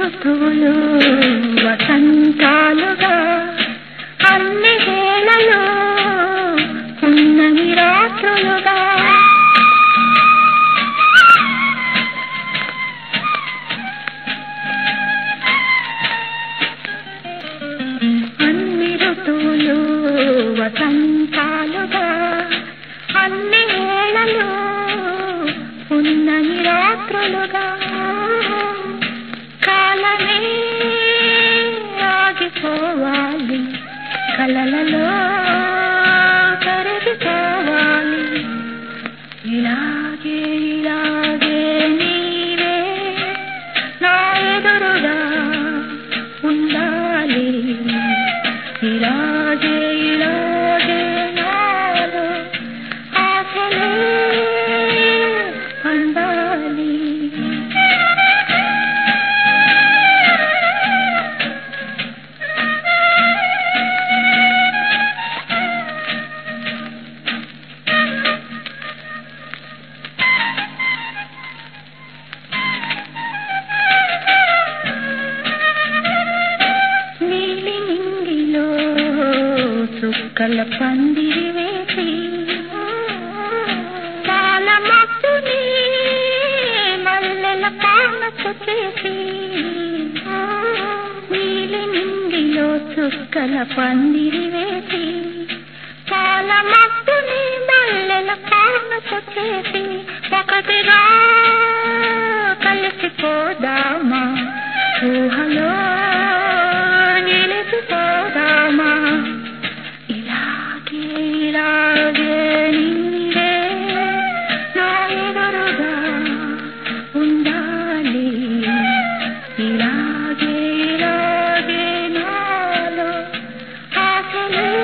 ఋతువులు వసంతాలుగా అన్ని వేళలు పున్నమి రాత్రులుగా అన్ని ఋతువులు వసంతాలుగా అన్ని వేళలు పున్నమి రాత్రులుగా కాలమే ఆగిపోవాలి కలలలో కరిగిపోవాలి ఇలాగే ఇలాగే నీవే నా ఎదురుగా ఉండాలి ఇలాగే ఇలాగే నాలో ఆశలే అందాలి చుక్కల పందిరి వేసి పాల మబ్బుని మల్లెల పానకు చేసి నీలి నింగిలో చుక్కల పందిరి వేసి పాల మబ్బుని మల్లెల పానకు చేసి ఒకటిగా కలిసిపోదామా ఊహలో నిలిచిపోదామా ఇలాగే నీవే నా ఎదురుగా ఉండాలి ఇలాగే ఇలాగే నాలో ఆశలే